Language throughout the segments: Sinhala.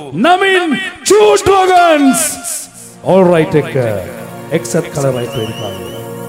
Namin Two Dragons. All right, take except color right to it.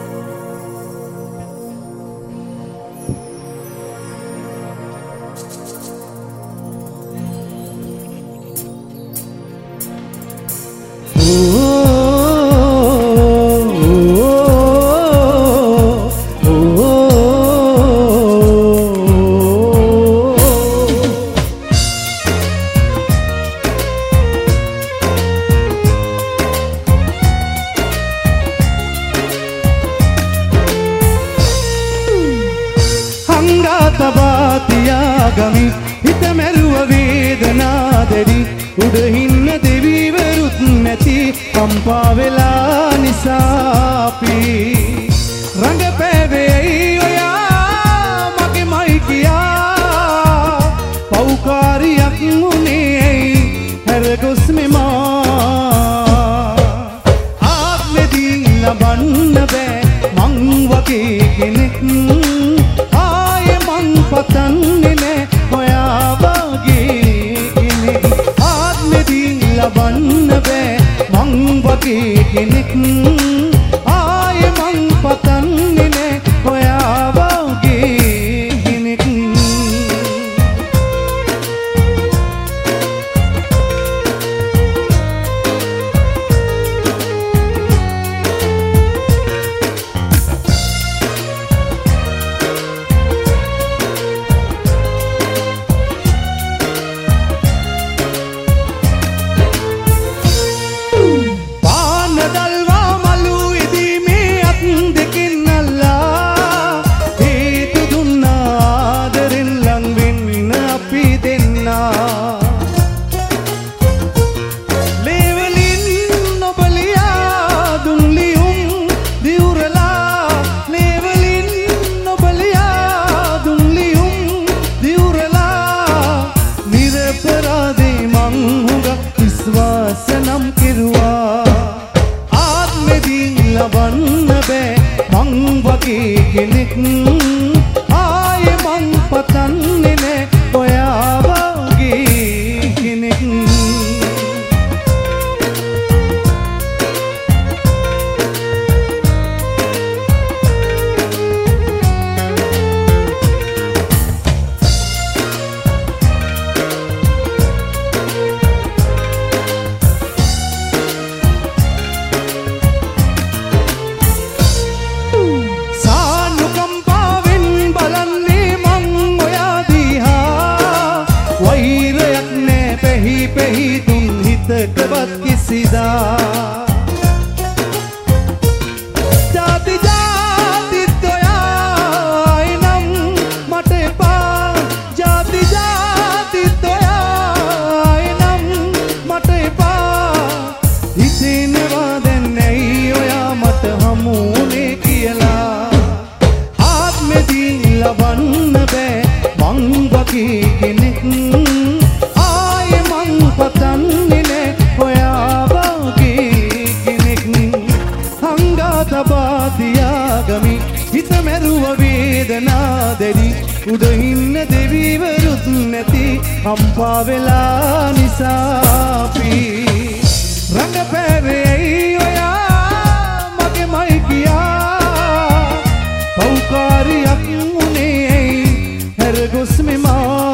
ගමි හිත මැරුව වේදනාදරි උඩහින්න දෙවිවරුත් නැති කම්පා වෙලා නිසා අපි රඟපෑවෙයි ඔයා මගේමයි කියා පෞකාරියක් මුනේ හැරගොස් මෙමා ආත්මෙදී ලබන්න බෑ මං වගේ කෙනෙක් ආයේ මං පතන්නේ නෑ ඔයා වගේ කෙනෙක් ආත්මෙදී ලබන්න බෑ මං වගේ කෙනෙක් ආයේ මං පතන්නේ නෑ ඔයා වගේ කෙනෙක් කෙනෙක් ආයේ මං පතන්නේ නෑ ඔයා වගේ කෙනෙක් හිතකවත් කිසිදා ජාති ජාතිත් ඔයායි නම් මට එපා ජාති ජාතිත් ඔයායි නම් මට එපා හිතෙනවා දැන් ඇයි ඔයා මට හමුුනේ කියලා ආත්මෙදී ලබන්න බෑ මං වගේ කෙනෙක් ආයේ මං පතන්නේ නෑ ඔයා වගේ කෙනෙක් හංගා තියාගමි හිත මැරුව වේදනාදරි උඩින්න දෙවිවරුත් නැති කම්පා වෙලා නිසා අපි රඟපෑවෙයි ඔයා මගේමයි කියා පෞකාරියක් මුනේ හැරගොස් මෙමා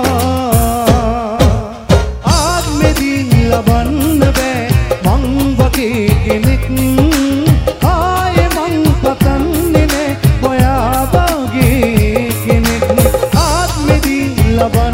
ලබන්න බෑ මං වගේ කෙනෙක් ආයේ මං පතන්නේ නෑ ඔයා වගේ කෙනෙක් ආත්මෙදී ලබන්න